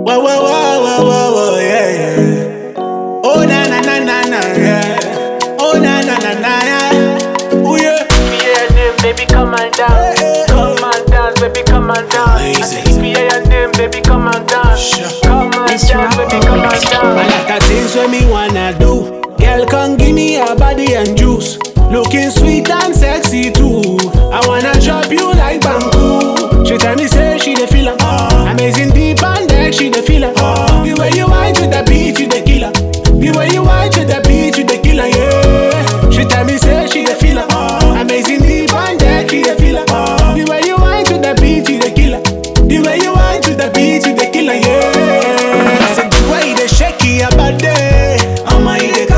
Whoa, whoa, whoa, whoa, whoa, whoa, yeah, yeah. Oh, na, na, na, na, na, yeah. Oh, na, na, na, na, yeah. Oh, yeah. Baby, come and dance. Come and dance, baby, come and dance. I say, if you hear your name, baby, come and dance. Come and dance, baby, come and dance. I like the things when me wanna do. Girl, come give me your body and juice. Looking sweet and sexy too. I wanna chop you like bamboo. She tell me say she the feel amazing deep and deck, she the feel the way you whine to the beat, you the killer. The way you whine to the beat, you the killer, yeah. She tell me say she the feel amazing deep and deck, she the feel the way you whine to the beat, you the killer. The way you whine to the beat, you the killer, yeah. I said the way they shake your body, I'ma eat the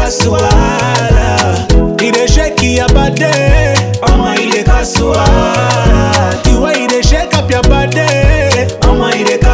casuala. They shake your body, I'ma eat the casuala. The way they shake up your body, I'ma eat the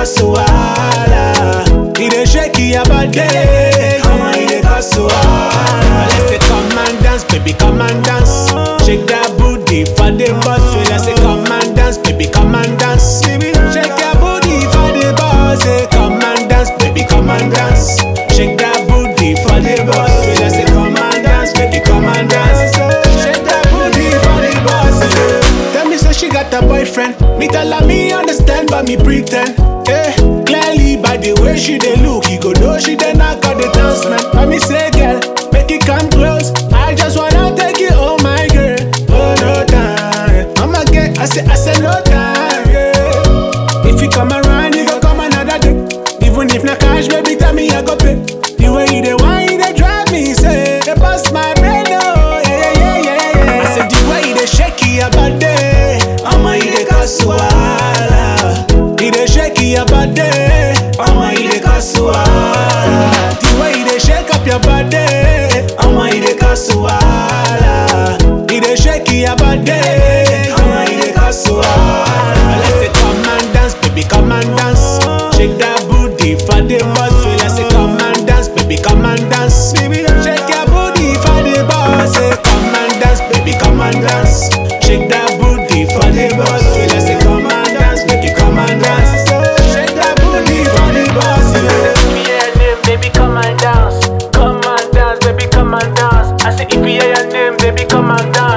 casuala. They shake your body, I'ma eat the casuala. Let's say come and dance, baby, come and dance. Shake that booty for the boss. So let's say come and dance, baby, come and dance. Shake your booty for the boss. Say come and dance, baby, come and dance. Shake that booty for the boss. So let's say come and dance, baby, come and dance. Shake that booty for the boss. Tell me so she got a boyfriend. Me tell her me understand, but me pretend. Eh, clearly by the way she dey look, you go know she dey knock out the dance man. But me say, girl, make it come close. I just wanna take you home, my girl. Oh no time, I'ma get. I say no time. Yeah. If you come around, you go come another day. Even if not cash, baby, tell me I go pay. The way you dey whine, you dey drive me say, they bust my brain, oh yeah, yeah, yeah, yeah. I said the way you dey shake your body, I'ma eat the casuala. You dey shake your body, I'ma eat the casuala. The way you dey shake up your body, I'ma eat the casuala. You dey shake your body, I'ma eat the casuala. Let's say come and dance, baby, come and dance. Shake that booty for the boss. So let's say come and dance, baby, come and dance. Shake your booty for the boss. Say come and dance, baby, come and dance. Shake that booty for the boss. So let's say come and dance, baby, come and dance. Shake that booty for the boss. If you hear your name, baby, come and dance. Come and dance, baby, come and dance. I say, if you hear your name, baby, come and dance.